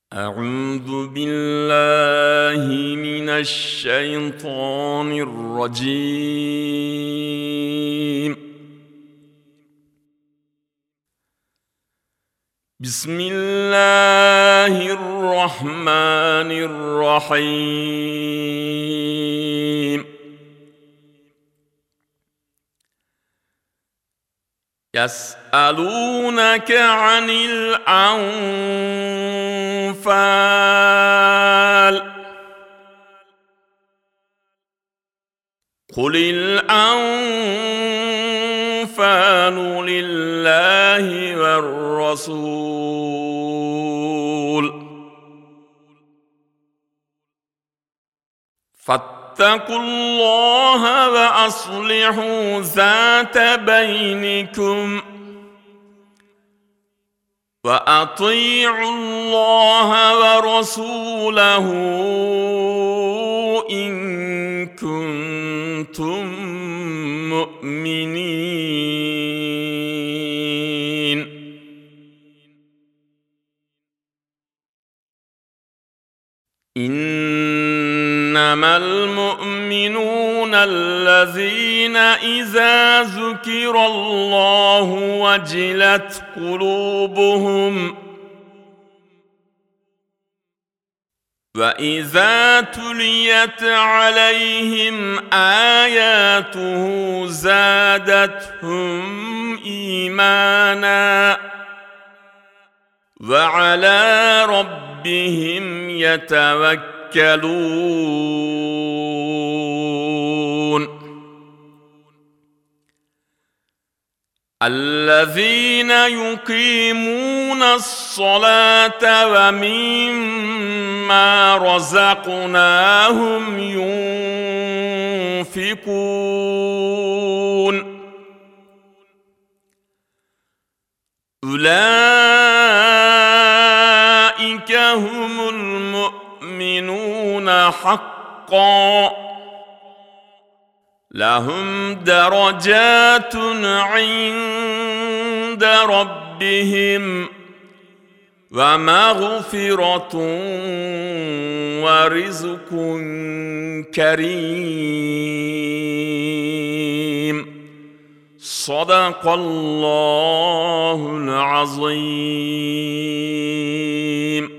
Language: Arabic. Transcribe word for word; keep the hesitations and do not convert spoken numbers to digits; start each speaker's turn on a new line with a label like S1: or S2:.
S1: أعوذ بالله من الشيطان الرجيم. بسم الله الرحمن الرحيم. يسألونك عن الأنفال قل الأنفال لله والرسول فاتقوا الله وأصلحوا ذات بينكم وأطيعوا الله ورسوله إن كنتم مؤمنين. إنما المؤمنون الذين إذا ذكر الله وجلت قلوبهم وإذا تليت عليهم آياته زادتهم إيمانا وعلى ربهم يتوكلون. الذين يقيمون الصلاة ومما رزقناهم ينفقون أولئك هم المؤمنون حقا لهم درجات عند ربهم ومغفرة ورزق كريم. صدق الله العظيم.